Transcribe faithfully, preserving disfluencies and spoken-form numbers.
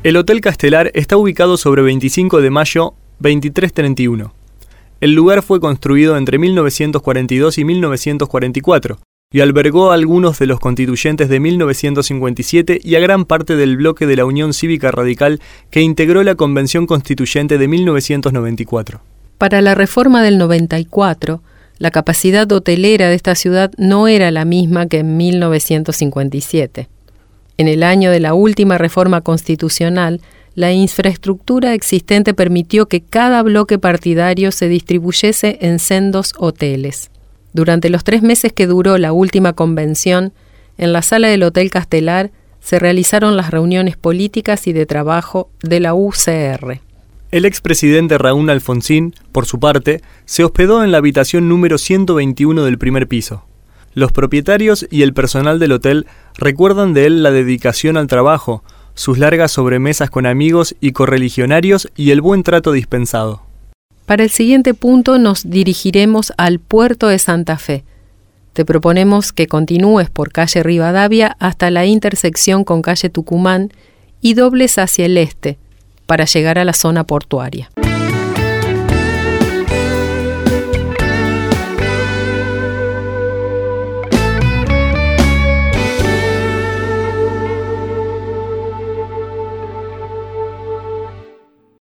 El Hotel Castelar está ubicado sobre veinticinco de mayo veintitrés treinta y uno. El lugar fue construido entre mil novecientos cuarenta y dos y mil novecientos cuarenta y cuatro y albergó a algunos de los constituyentes de mil novecientos cincuenta y siete y a gran parte del bloque de la Unión Cívica Radical que integró la Convención Constituyente de mil novecientos noventa y cuatro. Para la reforma del noventa y cuatro, la capacidad hotelera de esta ciudad no era la misma que en mil novecientos cincuenta y siete. En el año de la última reforma constitucional, la infraestructura existente permitió que cada bloque partidario se distribuyese en sendos hoteles. Durante los tres meses que duró la última convención, en la sala del Hotel Castelar se realizaron las reuniones políticas y de trabajo de la U C R. El expresidente Raúl Alfonsín, por su parte, se hospedó en la habitación número ciento veintiuno del primer piso. Los propietarios y el personal del hotel recuerdan de él la dedicación al trabajo, sus largas sobremesas con amigos y correligionarios y el buen trato dispensado. Para el siguiente punto nos dirigiremos al puerto de Santa Fe. Te proponemos que continúes por calle Rivadavia hasta la intersección con calle Tucumán y dobles hacia el este para llegar a la zona portuaria.